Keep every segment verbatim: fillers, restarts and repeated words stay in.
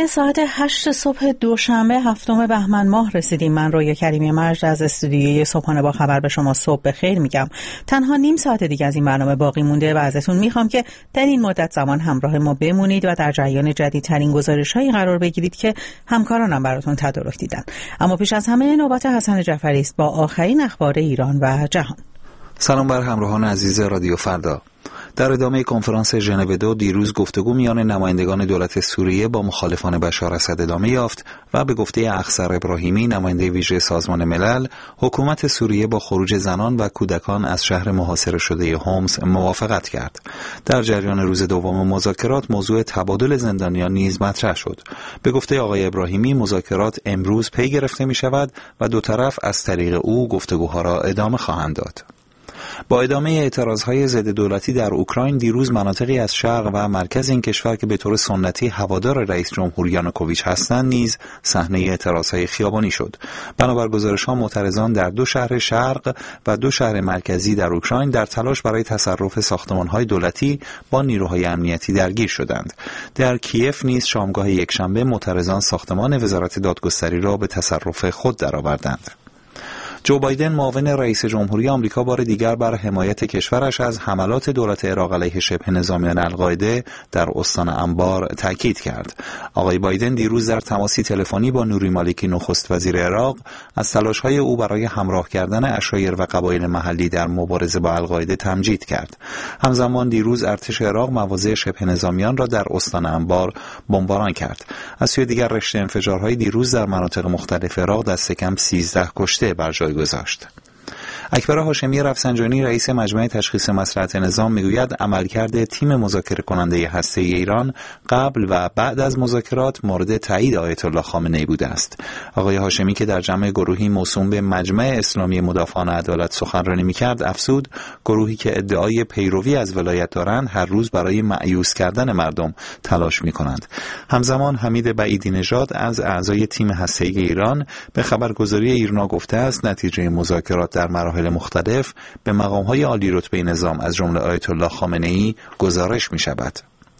به ساعت هشت صبح دوشنبه هفتم بهمن ماه رسیدیم. من رویا کریمی مجد از استودیوی صبحانه با خبر به شما صبح بخیر میگم. تنها نیم ساعت دیگه از این برنامه باقی مونده و ازتون میخوام که در این مدت زمان همراه ما بمونید و در جریان جدیدترین گزارش‌هایی قرار بگیرید که همکارانم براتون تدارک دیدن. اما پیش از همه نوبت حسن جعفری است با آخرین اخبار ایران و جهان. سلام بر همراهان عزیز رادیو فردا. در ادامه کنفرانس ژنو دو دیروز گفتگو میان نمایندگان دولت سوریه با مخالفان بشار اسد ادامه یافت و به گفته اخضر ابراهیمی نماینده ویژه سازمان ملل، حکومت سوریه با خروج زنان و کودکان از شهر محاصره شده حمص موافقت کرد. در جریان روز دوم مذاکرات موضوع تبادل زندانیان نیز مطرح شد. به گفته آقای ابراهیمی مذاکرات امروز پی گرفته می شود و دو طرف از طریق او گفتگوها را ادامه خواهند داد. با ادامه اعتراضهای ضد دولتی در اوکراین دیروز مناطقی از شرق و مرکز این کشور که به طور سنتی هوادار رئیس جمهور یانوکوویچ هستند نیز صحنه اعتراضهای خیابانی شد. بنابر گزارش‌ها معترضان در دو شهر شرق و دو شهر مرکزی در اوکراین در تلاش برای تصرف ساختمان‌های دولتی با نیروهای امنیتی درگیر شدند. در کیف نیز شامگاه یکشنبه معترضان ساختمان وزارت دادگستری را به تصرف خود درآوردند. جو بایدن معاون رئیس جمهوری آمریکا بار دیگر بر حمایت کشورش از حملات دولت عراق علیه شبه نظامیان القاعده در استان انبار تاکید کرد. آقای بایدن دیروز در تماسی تلفنی با نوری مالکی نخست وزیر عراق از تلاش‌های او برای همراه کردن عشایر و قبایل محلی در مبارزه با القاعده تمجید کرد. همزمان دیروز ارتش عراق مواضع شبه نظامیان را در استان انبار بمباران کرد. از سوی دیگر رشته انفجارهای دیروز در مناطق مختلف عراق دست کم سیزده کشته بر جای گذاشت. اکبر هاشمی رفسنجانی رئیس مجمع تشخیص مصلحت نظام میگوید عملکرد تیم مذاکره کننده هسته‌ای ایران قبل و بعد از مذاکرات مورد تایید آیت الله خامنه‌ای بوده است. آقای هاشمی که در جمع گروهی موسوم به مجمع اسلامی مدافعان عدالت سخنرانی میکرد افزود گروهی که ادعای پیروی از ولایت دارند هر روز برای مأیوس کردن مردم تلاش میکنند. همزمان حمید بعیدی نژاد از اعضای تیم هسته‌ای ایران به خبرگزاری ایرنا گفته است نتیجه مذاکرات در مراحل مختلف به مقام‌های عالی رتبه نظام از جمله آیت الله خامنه‌ای گزارش می‌شود.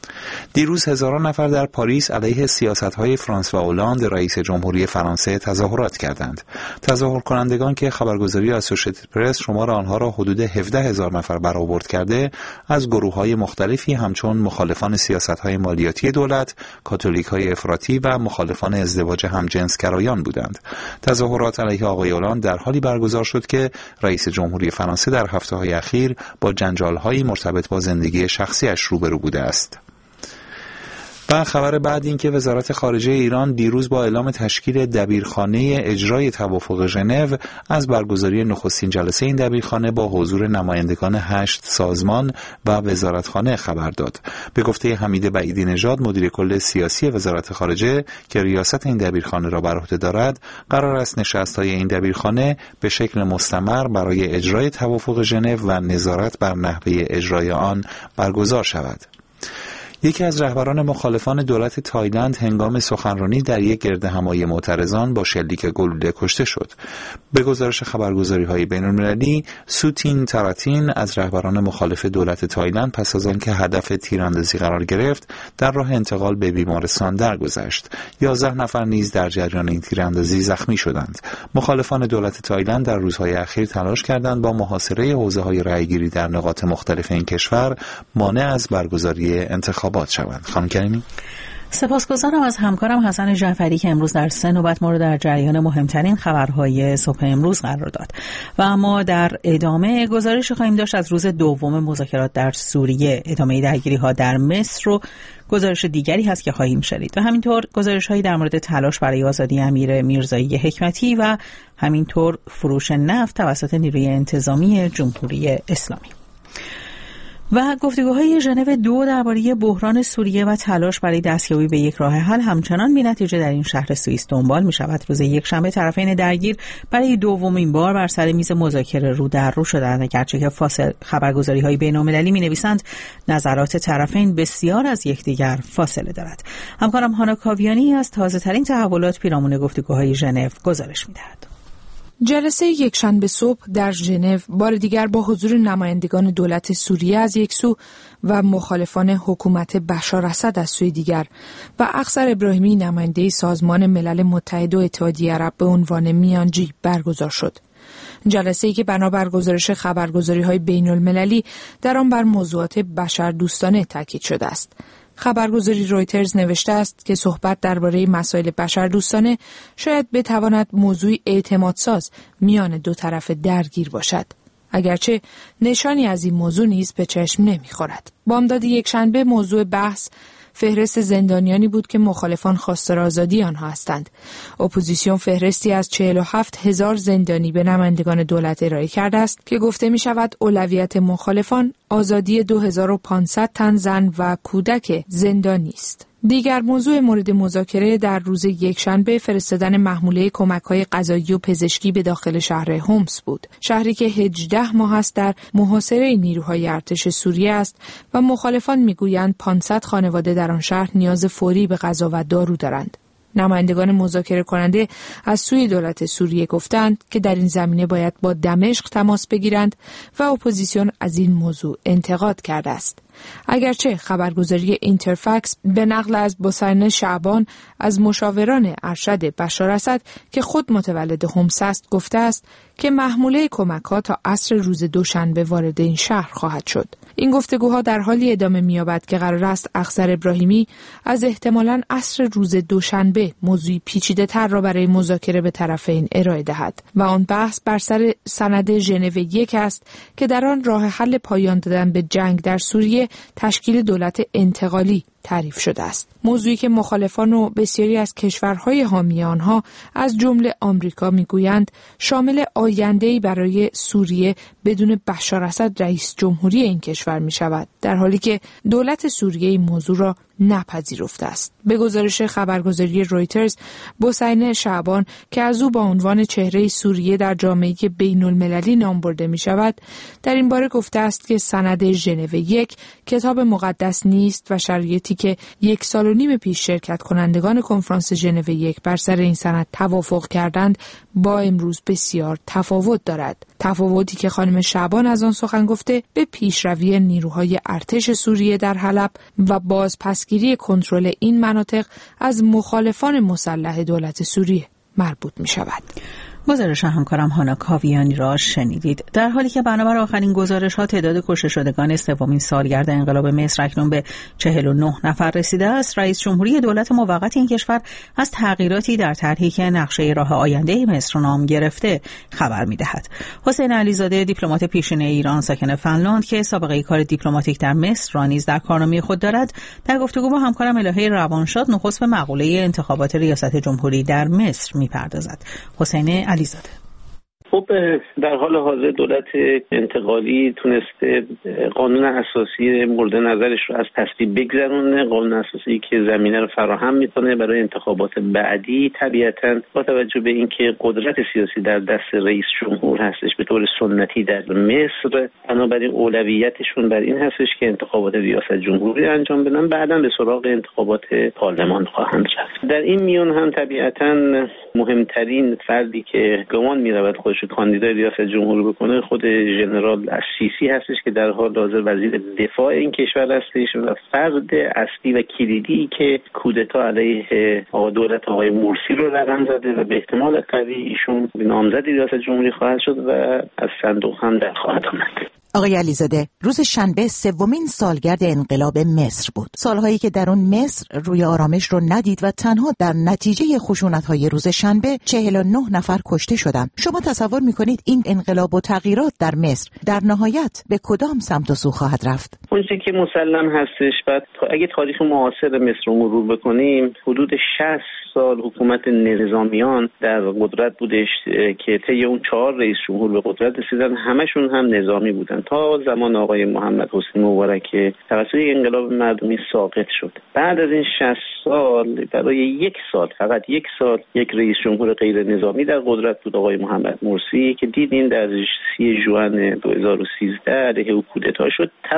دیروز هزاران نفر در پاریس علیه سیاست‌های فرانسوا اولاند رئیس جمهوری فرانسه تظاهرات کردند. تظاهر کنندگان که خبرگزاری اسوشیتد پرس شمار آنها را حدود هفده هزار نفر برآورد کرده از گروه‌های مختلفی همچون مخالفان سیاست‌های مالیاتی دولت، کاتولیک‌های افراطی و مخالفان ازدواج همجنسگرایان بودند. تظاهرات علیه آقای اولاند در حالی برگزار شد که رئیس جمهوری فرانسه در هفته‌های اخیر با جنجال‌های مرتبط با زندگی شخصی‌اش روبرو بوده است. و خبر بعد این که وزارت خارجه ایران دیروز با اعلام تشکیل دبیرخانه اجرای توافق ژنو از برگزاری نخستین جلسه این دبیرخانه با حضور نمایندگان هشت سازمان و وزارتخانه خبر داد. به گفته حمید بعیدی نژاد مدیر کل سیاسی وزارت خارجه که ریاست این دبیرخانه را بر عهده دارد، قرار است نشست‌های این دبیرخانه به شکل مستمر برای اجرای توافق ژنو و نظارت بر نحوه اجرای آن برگزار شود. یکی از رهبران مخالفان دولت تایلند هنگام سخنرانی در یک گردهمایی معترضان با شلیک گلوله کشته شد. به گزارش خبرگزاری‌های بین‌المللی، سوتین تاراتین از رهبران مخالف دولت تایلند پس از آنکه هدف تیراندازی قرار گرفت، در راه انتقال به بیمارستان درگذشت. یازده نفر نیز در جریان این تیراندازی زخمی شدند. مخالفان دولت تایلند در روزهای اخیر تلاش کردند با محاصره حوزه‌های رأیگیری در نقاط مختلف این کشور مانع از برگزاری انتخابات شوند. خانم کریمی، سپاسگزارم از همکارم حسن جعفری که امروز در سه نوبت ما رو در جریان مهمترین خبرهای صبح امروز قرار داد. و اما در ادامه گزارش خواهیم داشت از روز دوم مذاکرات در سوریه. ادامه درگیری ها در مصر و گزارش دیگری هست که خواهیم شنید و همینطور گزارش هایی در مورد تلاش برای آزادی امیر میرزایی حکمتی و همینطور فروش نفت توسط نیروی انتظامی جمهوری اسلامی. و گفتگوهای ژنو دو درباره بحران سوریه و تلاش برای دستیابی به یک راه حل همچنان بی‌نتیجه در این شهر سوئیس دنبال می شود. روز یکشنبه طرفین درگیر برای دومین بار بر سر میز مذاکره رو در رو شدند، گرچه که فاصل خبرگزاری‌های بین‌المللی می‌نویسند نظرات طرفین بسیار از یکدیگر فاصله دارد. همکارم هانا کاویانی از تازه‌ترین تحولات پیرامون گفتگوهای ژنو گزارش می‌دهد. جلسه یکشنبه صبح در ژنو بار دیگر با حضور نمایندگان دولت سوریه از یک سو و مخالفان حکومت بشار اسد از سوی دیگر و اخضر ابراهیمی نماینده سازمان ملل متحد و اتحادیه عرب به عنوان میانجی برگزار شد. جلسه‌ای که بنابر گزارش خبرگزاری‌های بین‌المللی در آن بر موضوعات بشردوستانه تاکید شده است. خبرگزاری رویترز نوشته است که صحبت درباره مسائل بشردوستانه شاید بتواند موضوعی اعتمادساز میان دو طرف درگیر باشد، اگرچه نشانی از این موضوع نیز به چشم نمی‌خورد. بامداد یکشنبه موضوع بحث فهرست زندانیانی بود که مخالفان خواستار آزادی آنها هستند. اپوزیسیون فهرستی از چهل و هفت هزار زندانی به نمایندگان دولت ارائه کرده است که گفته می شود اولویت مخالفان آزادی دو هزار و پانصد تن زن و کودک زندانی است. دیگر موضوع مورد مذاکره در روز یکشنبه فرستادن محموله کمک‌های غذایی و پزشکی به داخل شهر هومس بود. شهری که هجده ماه است در محاصره نیروهای ارتش سوریه است و مخالفان می‌گویند پانصد خانواده در آن شهر نیاز فوری به غذا و دارو دارند. نمایندگان مذاکره کننده از سوی دولت سوریه گفتند که در این زمینه باید با دمشق تماس بگیرند و اپوزیسیون از این موضوع انتقاد کرده است. اگرچه خبرگزاری اینترفکس به نقل از بوسینه شعبان از مشاوران ارشد بشار اسد که خود متولد حمص است گفته است که محموله کمک‌ها تا عصر روز دوشنبه وارد این شهر خواهد شد. این گفتگوها در حالی ادامه می‌یابد که قرار است اخضر ابراهیمی از احتمالاً عصر روز دوشنبه موضوعی پیچیده‌تر را برای مذاکره به طرفین ارائه دهد و آن بحث بر سر سند ژنو یک است که در آن راه حل پایان دادن به جنگ در سوریه تشکیل دولت انتقالی تعریف شده است. موضوعی که مخالفان و بسیاری از کشورهای حامی آنها از جمله آمریکا میگویند شامل آینده‌ای برای سوریه بدون بشار اسد رئیس جمهوری این کشور می شود، در حالی که دولت سوریه این موضوع را نپذیرفته است. به گزارش خبرگزاری رویترز، بوسینه شعبان که از او با عنوان چهره سوریه در جامعه بین‌المللی نام برده می شود، در این باره گفته است که سند ژنو یک کتاب مقدس نیست و شرایطی که یک سال و نیم پیش شرکت کنندگان کنفرانس ژنو یک بر سر این سند توافق کردند با امروز بسیار تفاوت دارد. تفاوتی که خانم شعبان از آن سخن گفته به پیشروی نیروهای ارتش سوریه در حلب و بازپسگیری کنترل این مناطق از مخالفان مسلح دولت سوریه مربوط می شود. گزارش همکارم هانا کاویانی را شنیدید. در حالی که بنابر آخرین گزارش ها تعداد کشته شدگان سومین سالگرد انقلاب مصر اکنون به چهل و نه نفر رسیده است، رئیس جمهوری دولت موقت این کشور از تغییراتی در طرحی که نقشه راه آینده مصر نام گرفته خبر می‌دهد. حسین علیزاده، دیپلمات پیشین ایران ساکن فنلاند که سابقه کار دیپلماتیک در مصر را نیز در کارنامه خود دارد، در گفتگو با همکارم الهه روانشاد نخست به مقوله انتخابات ریاست جمهوری در مصر می‌پردازد. حسین علیزاده: خب در حال حاضر دولت انتقالی تونسته قانون اساسی مورد نظرش رو از تصویب بگذرونه، قانون اساسی که زمینه رو فراهم میکنه برای انتخابات بعدی. طبیعتاً با توجه به اینکه قدرت سیاسی در دست رئیس جمهور هستش به طور سنتی در مصر، بنابراین اولویتشون بر این هستش که انتخابات ریاست جمهوری انجام بدن، بعداً به سراغ انتخابات پارلمان خواهند رفت. در این میون هم طبیعتاً مهمترین فردی که گمان می‌رود خودش کاندیدای ریاست جمهوری بکنه خود ژنرال السیسی هستش که در حال حاضر وزیر دفاع این کشور هستش و فرد اصلی و کلیدی که کودتا علیه آقا دولت آقای مرسی رو رقم زده و به احتمال قوی ایشون نامزد ریاست جمهوری خواهد شد و از صندوق هم در خواهد آمد. آقای علیزاده، روز شنبه سومین سالگرد انقلاب مصر بود. سالهایی که در اون مصر روی آرامش رو ندید و تنها در نتیجه خشونت‌های روز شنبه چهل و نه نفر کشته شدن. شما تصور می‌کنید این انقلاب و تغییرات در مصر در نهایت به کدام سمت و سو خواهد رفت؟ اون چیزی که مسلم هستش، بعد اگه تاریخ معاصر مصر رو مرور بکنیم، حدود شصت سال حکومت نظامیان در قدرت بودش که طی اون چهار رئیس جمهور به قدرت رسیدن، همشون هم نظامی بودن تا زمان آقای محمد حسین مبارک که توسط انقلاب مردمی ساقط شد. بعد از این شصت سال برای یک سال، فقط یک سال، یک رئیس جمهور غیر نظامی در قدرت بود، آقای محمد مرسی، که دیدین در سی ژوئن دو هزار و سیزده علیه او کودتا شد توسط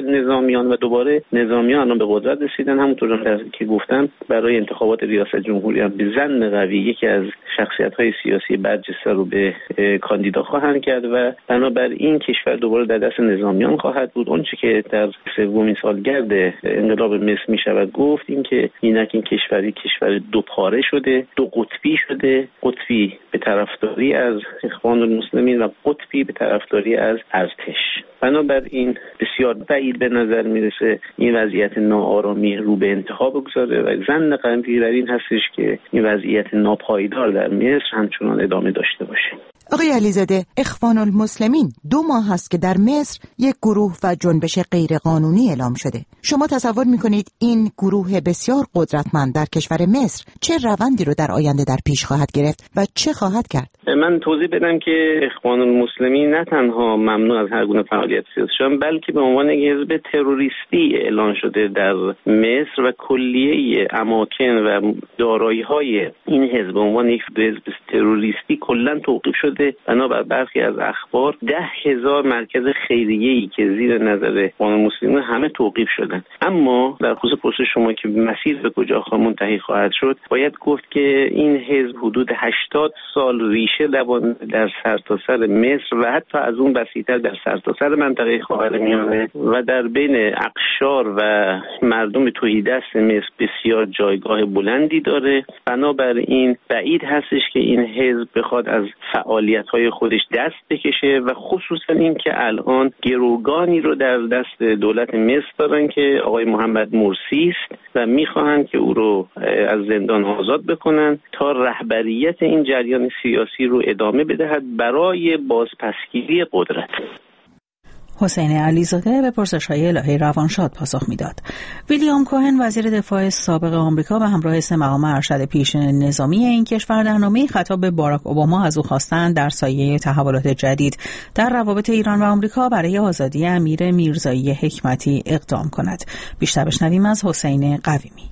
نظامیان و دوباره نظامیان الان به قدرت رسیدن. همونطور که گفتم برای انتخابات ریاست جمهوری هم به ظن قوی یکی از شخصیت‌های سیاسی برجسته رو به کاندیدا خواهند کرد و بنابراین کشور دوباره در دست نظامیان خواهد بود. اونچه که در سومین سالگرد انقلاب مصر می شود گفت این که اینک این کشوری کشور دو پاره شده، دو قطبی شده، قطبی به طرفداری از اخوان المسلمین و قطبی به طرفداری از ارتش. بنابراین بسیار بعید به نظر میرسه این وضعیت ناآرامی رو به انتها بگذاره و ظن قوی بر این هستش که این وضعیت ناپایدار در مصر همچنان ادامه داشته باشه. آقای علیزاده، اخوان المسلمین دو ماه هست که در مصر یک گروه و جنبش غیرقانونی اعلام شده. شما تصور میکنید این گروه بسیار قدرتمند در کشور مصر چه روندی رو در آینده در پیش خواهد گرفت و چه خواهد کرد؟ من توضیح بدم که اخوان المسلمین نه تنها ممنوع از هر گونه فعالیت سیاسی شدن، بلکه به عنوان یک حزب تروریستی اعلان شده در مصر و کلیه اماکن و دارایی‌های این حزب به عنوان یک حزب تروریستی کلاً توقیف شده. بنابر برخی از اخبار ده هزار مرکز خیریه‌ای که زیر نظر اخوان المسلمین همه توقیف شدن. اما در خصوص پرسش شما که مسیر به کجا منتهی خواهد شد، باید گفت که این حزب حدود هشتاد سال ریشه دوان در سرتاسر مصر و حتی از اون وسیع‌تر در سرتاسر منطقه خاورمیانه و در بین اقشار و مردم تهیدست مصر بسیار جایگاه بلندی داره. بنابراین بعید هستش که این حزب بخواد از فعالیت‌های خودش دست بکشه و خصوصا این که الان گروگانی رو در دست دولت مصر دارن که آقای محمد مرسی است و می‌خواهند که او رو از زندان آزاد بکنن تا رهبریت این جریان سیاسی رو ادامه بدهد برای بازپسگیری قدرت. حسین علیزاده به پرسش‌های الهی روانشاد پاسخ میداد. ویلیام کوهن وزیر دفاع سابق آمریکا به همراه سه مقام ارشد پیشین نظامی این کشور در نامه‌ای خطاب به باراک اوباما از او خواستند در سایه تحولات جدید در روابط ایران و آمریکا برای آزادی امیر میرزایی حکمتی اقدام کند. بیشتر بشنویم از حسین قویمی.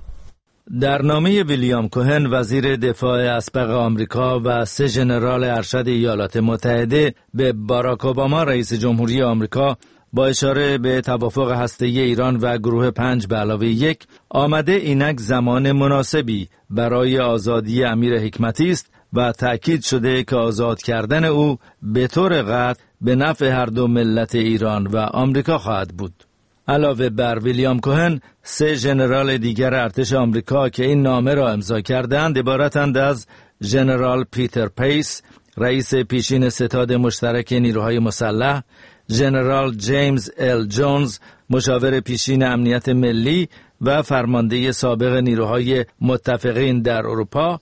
در نامه ویلیام کوهن وزیر دفاع اسبق آمریکا و سه ژنرال ارشد ایالات متحده به باراک اوباما رئیس جمهوری آمریکا با اشاره به توافق هسته‌ای ایران و گروه پنج به علاوه یک آمده اینک زمان مناسبی برای آزادی امیر حکمتی است و تأکید شده که آزاد کردن او به طور قطع به نفع هر دو ملت ایران و آمریکا خواهد بود. علاوه بر ویلیام کوهن، سه ژنرال دیگر ارتش آمریکا که این نامه را امضا کردند عبارتند از ژنرال پیتر پیس، رئیس پیشین ستاد مشترک نیروهای مسلح، ژنرال جیمز ال جونز، مشاور پیشین امنیت ملی و فرمانده سابق نیروهای متفقین در اروپا،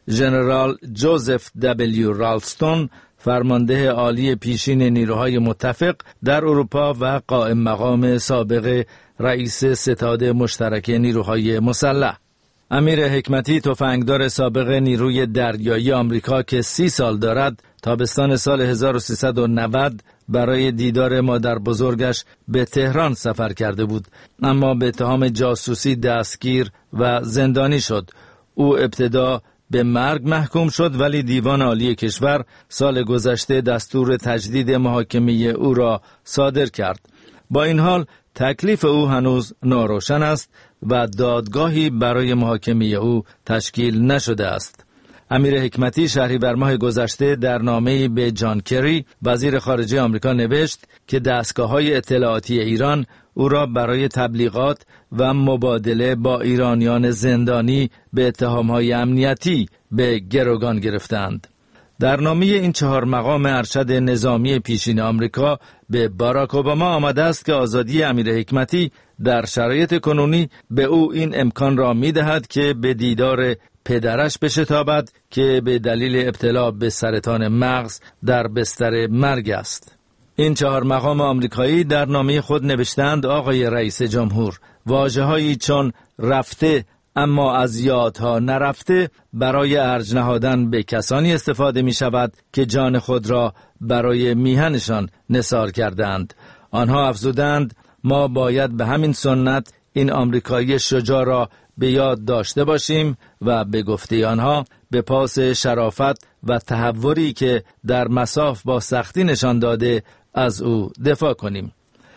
ژنرال جوزف دبلیو رالستون، فرمانده عالی پیشین نیروهای متفق در اروپا و قائم مقام سابق رئیس ستاد مشترک نیروهای مسلح. امیر حکمتی تفنگدار سابق نیروی دریایی آمریکا که سی سال دارد تابستان سال هزار و سیصد و نود برای دیدار مادر بزرگش به تهران سفر کرده بود، اما به اتهام جاسوسی دستگیر و زندانی شد. او ابتدا به مرگ محکوم شد ولی دیوان عالی کشور سال گذشته دستور تجدید محاکمه او را صادر کرد. با این حال تکلیف او هنوز ناروشن است و دادگاهی برای محاکمه او تشکیل نشده است. امیر حکمتی شهریور ماه گذشته در نامه‌ای به جان کری وزیر خارجه آمریکا نوشت که دستگاه‌های اطلاعاتی ایران او را برای تبلیغات و مبادله با ایرانیان زندانی به اتهام‌های امنیتی به گروگان گرفتند. در نامه این چهار مقام ارشد نظامی پیشین آمریکا به باراک اوباما آمده است که آزادی امیر حکمتی در شرایط کنونی به او این امکان را می‌دهد که به دیدار پدرش بشتابد که به دلیل ابتلا به سرطان مغز در بستر مرگ است. این چهار مقام آمریکایی در نامه خود نوشتند آقای رئیس جمهور، واژه‌هایی چون رفته اما از یادها نرفته برای ارج نهادن به کسانی استفاده می شود که جان خود را برای میهنشان نثار کردند. آنها افزودند ما باید به همین سنت این آمریکایی شجاع را به یاد داشته باشیم و به گفته آنها به پاس شرافت و تحوری که در مصاف با سختی نشان داده از او دفاع کنیم.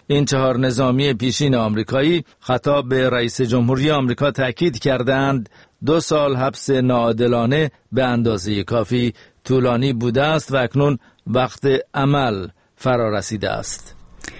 این چهار نظامی پیشین آمریکایی خطاب به رئیس جمهوری آمریکا تاکید کردند دو سال حبس ناعادلانه به اندازه کافی طولانی بوده است و اکنون وقت عمل فرا رسیده است.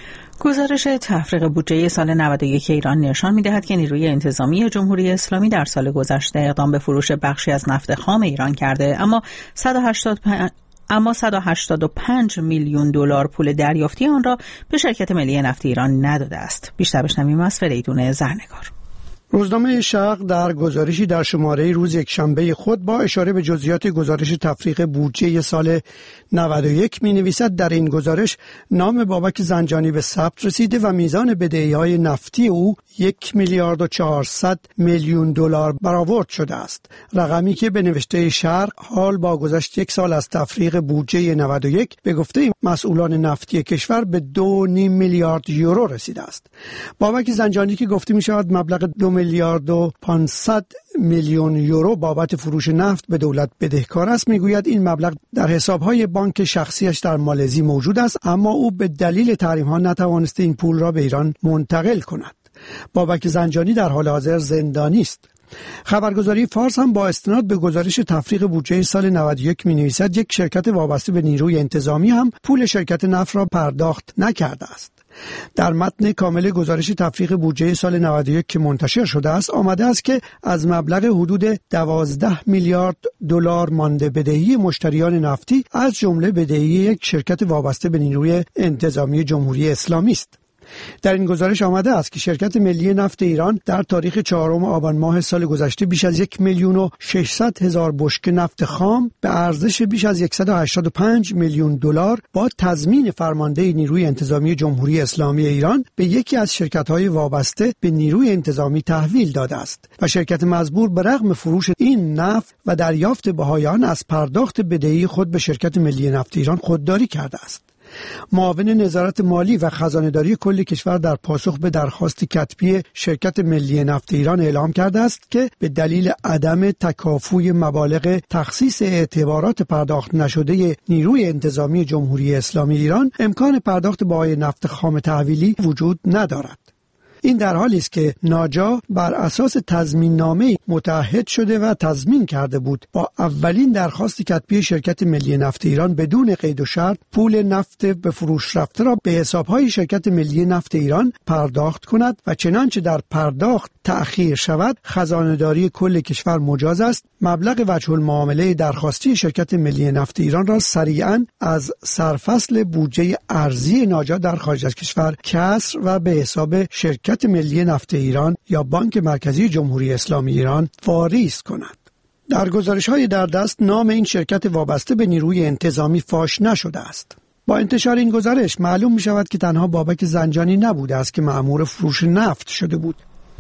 گزارش تفریق بودجه سال نود و یک ایران نشان می‌دهد که نیروی انتظامی جمهوری اسلامی در سال گذشته اقدام به فروش بخشی از نفت خام ایران کرده، اما صد و هشتاد و پنج اما صد و هشتاد و پنج میلیون دلار پول دریافتی آن را به شرکت ملی نفت ایران نداده است. بیشتر بشنویم از فریدون زرنگار. روزنامه شرق در گزارشی در شماره روز یکشنبه خود با اشاره به جزئیات گزارش تفریق بودجه سال نود و یک می نویسد در این گزارش نام بابک زنجانی به ثبت رسیده و میزان بدهی‌های نفتی او یک میلیارد و چهارصد میلیون دلار برآورد شده است، رقمی که به نوشته شرق حال با گذشت یک سال از تفریق بودجه نود و یک به گفته مسئولان نفتی کشور به دو نیم میلیارد یورو رسیده است. بابک زنجانی که گفته می شود مبلغ دو میلیارد و پانصد میلیون یورو بابت فروش نفت به دولت بدهکار است، میگوید این مبلغ در حسابهای بانک شخصیش در مالزی موجود است، اما او به دلیل تحریم‌ها نتوانسته این پول را به ایران منتقل کند. بابک زنجانی در حال حاضر زندانی است. خبرگزاری فارس هم با استناد به گزارش تفریق بودجه سال نود و یک می‌نویسد یک شرکت وابسته به نیروی انتظامی هم پول شرکت نفت را پرداخت نکرده است. در متن کامل گزارش تفریق بودجه سال نود و یک که منتشر شده است آمده است که از مبلغ حدود دوازده میلیارد دلار مانده بدهی مشتریان نفتی از جمله بدهی یک شرکت وابسته به نیروی انتظامی جمهوری اسلامی است. در این گزارش آمده است که شرکت ملی نفت ایران در تاریخ چهارم آبان ماه سال گذشته بیش از یک میلیون و ششصد هزار بشکه نفت خام به ارزش بیش از صد و هشتاد و پنج میلیون دلار با تضمین فرمانده نیروی انتظامی جمهوری اسلامی ایران به یکی از شرکت‌های وابسته به نیروی انتظامی تحویل داده است و شرکت مزبور به رغم فروش این نفت و دریافت بهای آن از پرداخت بدهی خود به شرکت ملی نفت ایران خودداری کرده است. معاون نظارت مالی و خزانه‌داری کل کشور در پاسخ به درخواست کتبی شرکت ملی نفت ایران اعلام کرده است که به دلیل عدم تکافوی مبالغ تخصیص اعتبارات پرداخت نشده نیروی انتظامی جمهوری اسلامی ایران امکان پرداخت بهای نفت خام تحویلی وجود ندارد. این در حالی است که ناجا بر اساس تضمین نامه متعهد شده و تضمین کرده بود با اولین درخواست کتبی شرکت ملی نفت ایران بدون قید و شرط پول نفت به فروش رفته را به حسابهای شرکت ملی نفت ایران پرداخت کند و چنانچه در پرداخت تأخیر شود خزانه‌داری کل کشور مجاز است مبلغ وجه المعامله درخواستی شرکت ملی نفت ایران را سریعاً از سرفصل بودجه ارزی ناجا در خارج از کشور کسر و به حساب شرکت شرکت ملی نفت ایران یا بانک مرکزی جمهوری اسلامی ایران واریز کند. در گزارش‌های در دست نام این شرکت وابسته به نیروی انتظامی فاش نشده است. با انتشار این گزارش معلوم می شود که تنها بابک زنجانی نبوده است که مأمور فروش نفت شده بود.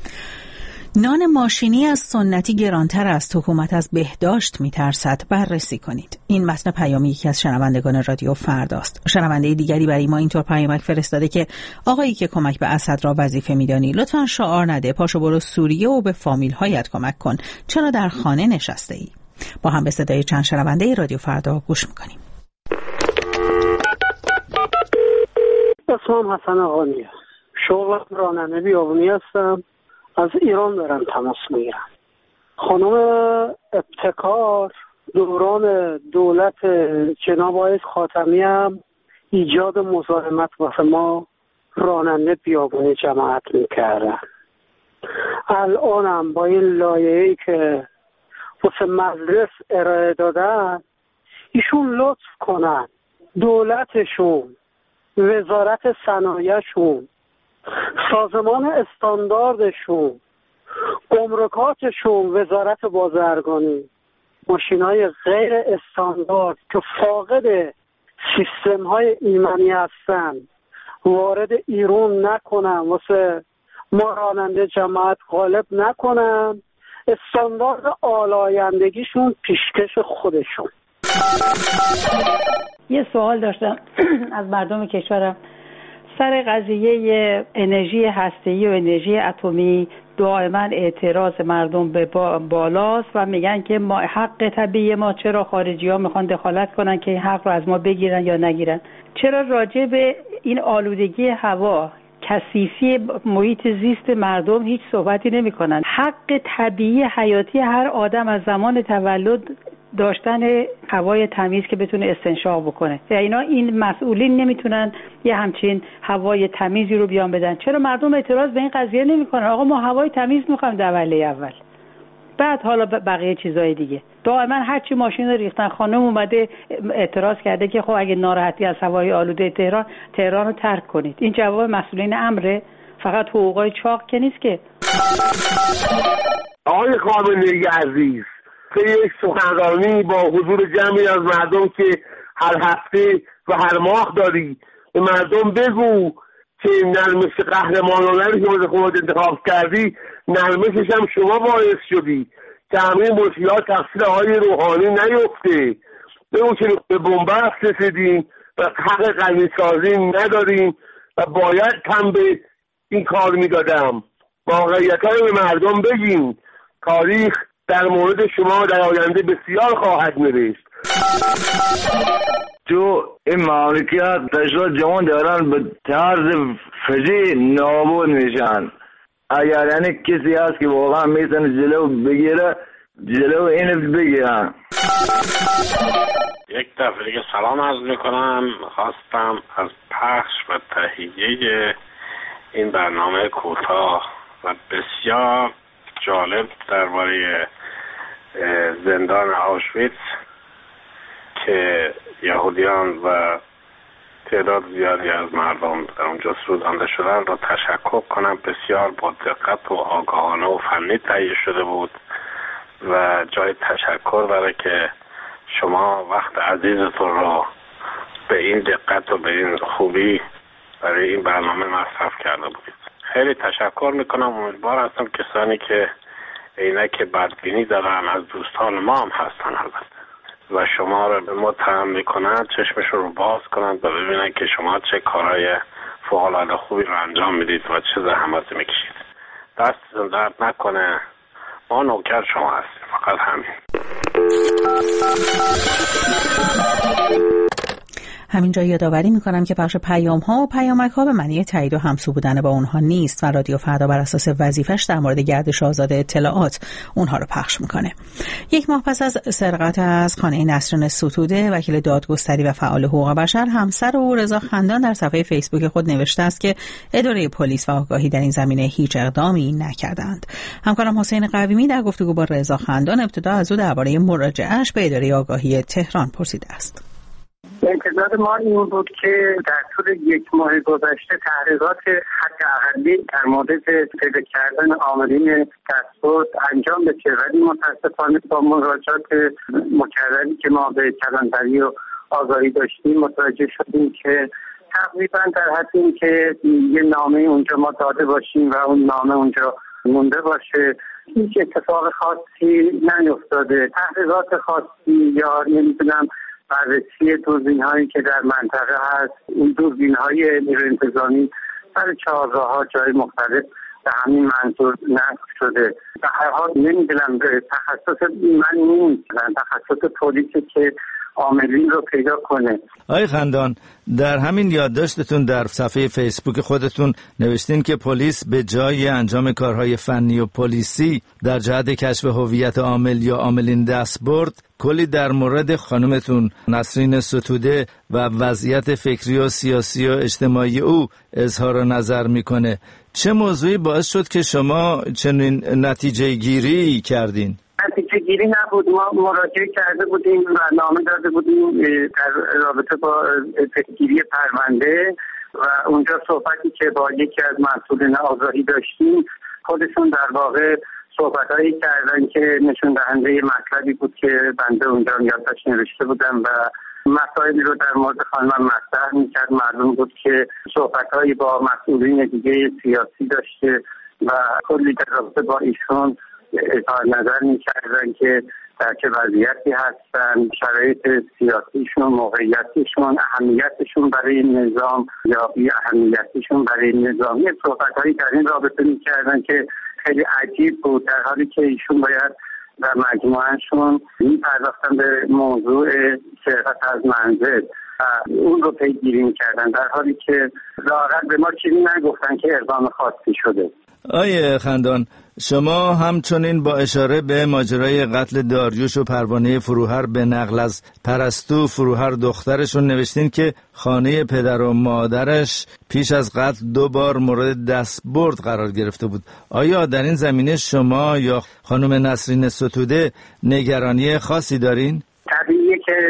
نان ماشینی از سنتی گرانتر است، حکومت از بهداشت میترسد، بررسی کنید. این متن پیامی یکی از شنوندگان رادیو فرداست. شنونده دیگری برای ما اینطور پیامک فرستاده که آقایی که کمک به اسد را وظیفه میدانی لطفاً شعار نده، پاشو برو سوریه و به فامیل هایت کمک کن، چرا در خانه نشسته ای؟ با هم به صدای چند شنونده رادیو فردا گوش میکنیم. اسمم حسن آقانی، شغلم راننده بیابونی هستم، از ایران دارم تماس میگیرم. خانم ابتکار دوران دولت جناب آقای خاتمی هم ایجاد مزاحمت واسه ما راننده بیابونی جماعت میکردن. الانم با این لایحه‌ای که واسه مجلس ارائه دادن ایشون لطف کنن دولتشون، وزارت صنایعشون، سازمان استانداردشون، گمرکاتشون، وزارت بازرگانی ماشین‌های غیر استاندارد که فاقد سیستم‌های ایمنی هستن وارد ایران نکنن، واسه ما راننده جماعت غالب نکنن، استاندارد آلایندگیشون پیشکش خودشون. یه سوال داشتم از مردم کشورم سر قضیه انرژی هسته‌ای و انرژی اتمی. دائما اعتراض مردم به بالاست و میگن که ما حق طبیعی ما، چرا خارجی ها میخوان دخالت کنن که این حق رو از ما بگیرن یا نگیرن؟ چرا راجع به این آلودگی هوا کثیفی محیط زیست مردم هیچ صحبتی نمی کنن. حق طبیعی حیاتی هر آدم از زمان تولد داشتن هوای تمیز که بتونه استنشاق بکنه. اینا این مسئولین نمیتونن یه همچین هوای تمیزی رو بیان بدن. چرا مردم اعتراض به این قضیه نمیکنن؟ آقا ما هوای تمیز میخوایم در وهله اول، بعد حالا بقیه چیزای دیگه. دائما هر چی ماشین ریختن، خانم اومده اعتراض کرده که خب اگه ناراحتی از هوای آلوده تهران، تهران رو ترک کنید. این جواب مسئولین امره، فقط حقوقای چاق که نیست که. آقای خامنه‌ای عزیز، که یک سخنرانی با حضور جمعی از مردم که هر هفته و هر ماه داری، به مردم بگو که نرمش قهرمانانه رو که خود انتخاب کردی، نرمشش هم شما باعث شدی که همه مشکلات تقصیر آقای روحانی نیفته. بگو که به بنبست رسیدیم و حق غنی‌سازی نداریم و باید کم به این کار میدادم. واقعیت‌ها رو به مردم بگیم. تاریخ در مورد شما در آینده بسیار خواهد نوشت. تو این مملکت تشکیلات جوان دارن به طرز فجیع نابود میشن. اگر یعنی کسی هست که واقعا میتونه جلو بگیره، جلو این بگیرن. یک دفعه دیگه سلام عرض میکنم. خواستم از پخش و تهیه این برنامه کوتاه و بسیار جالب درباره زندان آوشویتس که یهودیان و تعداد زیادی از مردم در اونجا سوزانده شدن را تشکر کنم. بسیار با دقت و آگاهانه و فنی تهیه شده بود و جای تشکر برای که شما وقت عزیزتون را به این دقت و به این خوبی برای این برنامه مصرف کرده بودید. خیلی تشکر میکنم. امیدوار هستم کسانی که عینک بدبینی دارن از دوستان ما هم هستن البته و شما رو به متهم میکنن، چشمشون رو باز کنن و ببینن که شما چه کارهای فوق‌العاده خوبی رو انجام میدید و چه زحماتی میکشید. دستتون درد نکنه. ما نوکر شما هستیم، فقط همین. همینجا یادآوری میکنم که بخش پیام ها و پیامک ها به معنی تایید و همسو بودن با اونها نیست و رادیو فردا بر اساس وظیفش در مورد گردش آزاد اطلاعات اونها رو پخش میکنه. یک ماه پس از سرقت از خانه نسرین ستوده، وکیل دادگستری و فعال حقوق بشر همسر او رضا خندان در صفحه فیسبوک خود نوشته است که اداره پلیس و آگاهی در این زمینه هیچ اقدامی نکردند. همکارم حسین قویمی در گفتگو با رضا خندان ابتدا از او درباره مراجعه‌اش به اداره آگاهی تهران پرسیده است. انتظار ما این بود که در طول یک ماه گذشته تحقیقات حداقلی در مورد پیدا کردن عاملین دستبرد انجام بشه، ولی متاسفانه با مراجعات مکرری که ما به کلانتری و آگاهی داشتیم متوجه شدیم که تقریبا در حد این که یه نامه اونجا ما داده باشیم و اون نامه اونجا مونده باشه، هیچ اتفاق خاصی نیفتاده. تحقیقات خاصی یا نمیدونم بررسی دوربین هایی که در منطقه هست، این دوربین های نیروی انتظامی سر چهارراه‌ها جای مختلف به همین منظور نصب شده. به هر حال نمیدونم تخصص من نیست، تخصص پلیسی که عاملین رو پیدا کنه. آقای خندان، در همین یادداشتتون در صفحه فیسبوک خودتون نوشتین که پلیس به جای انجام کارهای فنی و پلیسی در جهت کشف هویت عامل یا عاملین دستبرد کلی در مورد خانمتون نسرین ستوده و وضعیت فکری و سیاسی و اجتماعی او اظهار نظر میکنه. چه موضوعی باعث شد که شما چنین نتیجه گیری کردین؟ نتیجه گیری نبود، ما مراجعه کرده بودیم و نامه داده بودیم در رابطه با پیگیری پرونده و اونجا صحبتی که با یکی از مسئولین آگاهی داشتیم، خودشون در واقع صحبتایی کردن که نشون دهنده مطلبی بود که بنده اونجا یادداشت نوشته بودم و مسائلی رو در مورد خانم مطرح میکرد. معلوم بود که صحبتایی با مسئولین دیگه سیاسی داشته و کلی در رابطه با ایشون اظهار نظر میکردن که در چه وضعیتی هستن، شرایط سیاسیشون، موقعیتشون، اهمیتشون برای نظام یا بی اهمیتشون برای نظام. یه صحبتهایی در این رابطه میکردن که خیلی عجیب بود، در حالی که ایشون باید در مجموعهشون میپرداختن به موضوع سرقت از منزل و اون رو پیگیری میکردن، در حالی که ظاهرا به ما چیزی نگفتن که اقدام خاصی شده. آیه خندان، شما همچنین با اشاره به ماجرای قتل داریوش و پروانه فروهر به نقل از پرستو فروهر دخترشون نوشتین که خانه پدر و مادرش پیش از قتل دو بار مورد دستبرد قرار گرفته بود. آیا در این زمینه شما یا خانم نسرین ستوده نگرانی خاصی دارین؟ طبیعیه که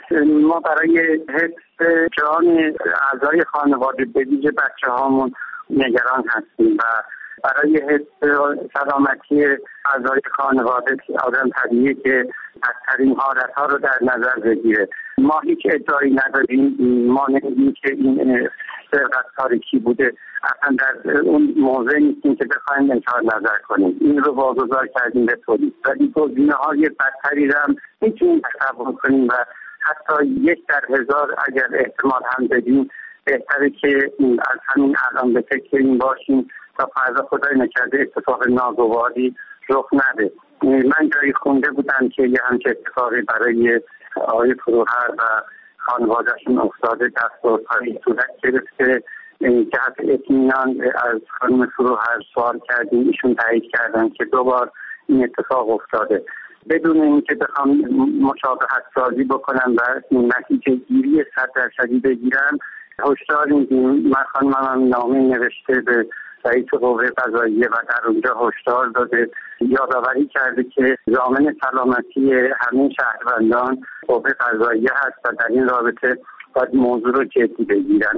ما برای حفظ جان اعضای خانواده به ویژه بچه هامون نگران هستیم و برای حفظ سلامتی اعضای خانواده آدم طبیعیه که بدترین حالتها رو در نظر بگیره. ما هیچ ادعایی نداریم، ما نمیگیم که این سرقت تاریکی بوده، اصلا در اون موضع نیستیم که بخوایم اظهار نظر کنیم. این رو واگذار کردیم به پلیس، ولی گزینه‌های بدتری رو هم میتونیم تصور کنیم و حتی یک در هزار اگر احتمال هم بدیم بهتره که از همین الان به فکر این باشیم تا فردا خدای نکرده اتفاق ناگواری رخ نده. من جایی خونده بودم که یه همچه اتفاقی برای آقای فروهر و خانواده‌شون افتاده، دستوردهایی صورت گرفته. جهت اطمینان از خانم فروهر سوال کردیم، ایشون تایید کردن که دو بار این اتفاق افتاده. بدون اینکه بخوام مشابهت سازی بکنم و نتیجه گیری صد درصدی بگیرم، هشدار میدیم. من خانمم نامه نوشته به رئیس قوه قضاییه و در اونجا هشدار داده، یادآوری کرده که ضامن سلامتی همه شهروندان قوه قضاییه هست و در این رابطه باید موضوع رو جدی بگیرن.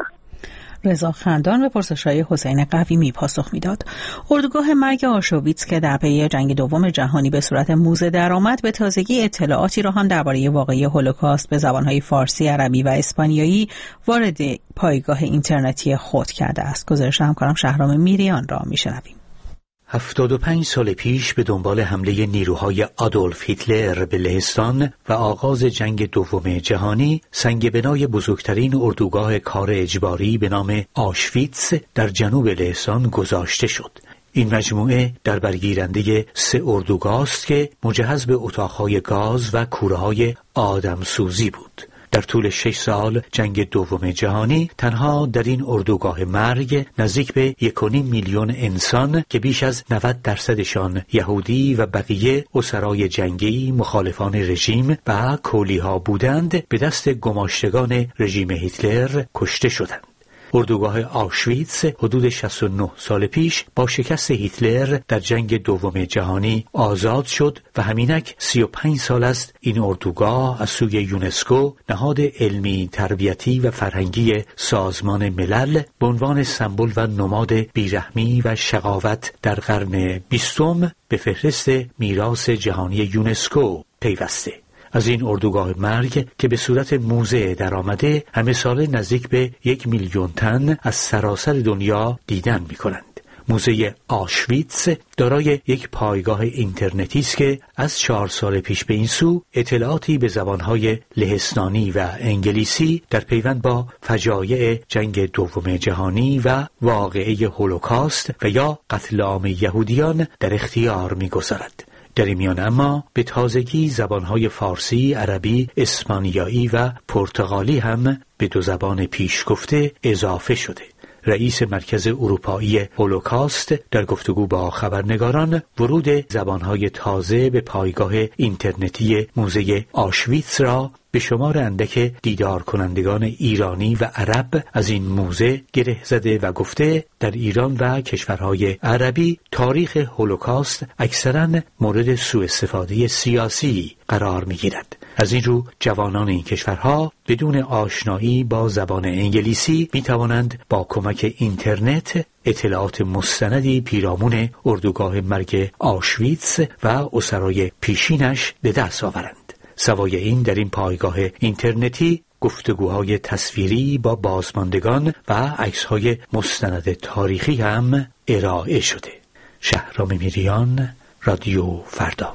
رضا خندان به پرسش‌های حسین قویمی پاسخ میداد. اردوگاه مرگ آشویتس که در پی جنگ دوم جهانی به صورت موزه درآمد، به تازگی اطلاعاتی را هم درباره واقعه هولوکاست به زبان‌های فارسی، عربی و اسپانیایی وارد پایگاه اینترنتی خود کرده است. گزارش همکارم شهرام میریان را میشنویم. هفتاد و پنج سال پیش به دنبال حمله نیروهای آدولف هیتلر به لهستان و آغاز جنگ دوم جهانی، سنگ بنای بزرگترین اردوگاه کار اجباری به نام آشویتس در جنوب لهستان گذاشته شد. این مجموعه در برگیرنده سه اردوگاه است که مجهز به اتاقهای گاز و کوره‌های آدمسوزی بود. در طول شش سال جنگ دوم جهانی تنها در این اردوگاه مرگ نزدیک به یک و نیم میلیون انسان که بیش از نود درصدشان یهودی و بقیه اسرای جنگی مخالفان رژیم و کولیها بودند به دست گماشتگان رژیم هیتلر کشته شدند. اردوگاه آشویتس حدود شصت و نه سال پیش با شکست هیتلر در جنگ دوم جهانی آزاد شد و همینک سی و پنج سال است این اردوگاه از سوی یونسکو، نهاد علمی، تربیتی و فرهنگی سازمان ملل، به عنوان سمبل و نماد بیرحمی و شقاوت در قرن بیستم به فهرست میراث جهانی یونسکو پیوسته. از این اردوگاه مرگ که به صورت موزه در آمده، همه ساله نزدیک به یک میلیون تن از سراسر دنیا دیدن می کنند. موزه آشویتس دارای یک پایگاه اینترنتی است که از چهار سال پیش به این سو اطلاعاتی به زبانهای لهستانی و انگلیسی در پیوند با فجایع جنگ دوم جهانی و واقعه هولوکاست و یا قتل عام یهودیان در اختیار می گذارد. در این میان اما به تازگی زبانهای فارسی، عربی، اسپانیایی و پرتغالی هم به دو زبان پیش گفته اضافه شده. رئیس مرکز اروپایی هولوکاست در گفتگو با خبرنگاران ورود زبانهای تازه به پایگاه اینترنتی موزه آشویتس را به شمار اندک دیدار کنندگان ایرانی و عرب از این موزه گره زده و گفته در ایران و کشورهای عربی تاریخ هولوکاست اکثراً مورد سوء استفاده سیاسی قرار می‌گیرد. از این رو جوانان این کشورها بدون آشنایی با زبان انگلیسی می توانند با کمک اینترنت اطلاعات مستندی پیرامون اردوگاه مرگ آشویتس و اسرای پیشینش به دست آورند. سوای این در این پایگاه اینترنتی گفتگوهای تصویری با بازماندگان و عکس‌های مستند تاریخی هم ارائه شده. شهرام میریان، رادیو فردا.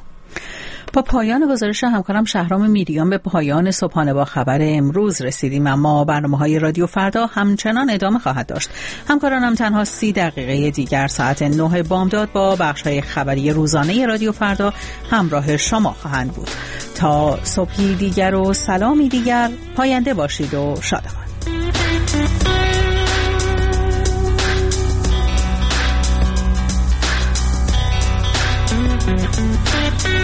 با پایان گزارش همکارم شهرام میریان به پایان صبحانه با خبر امروز رسیدیم، اما برنامه‌های رادیو فردا همچنان ادامه خواهد داشت. همکارانم تنها سی دقیقه دیگر ساعت نه بامداد با بخش‌های خبری روزانه رادیو فردا همراه شما خواهند بود. تا صبحی دیگر و سلامی دیگر، پاینده باشید و شادمان. شد.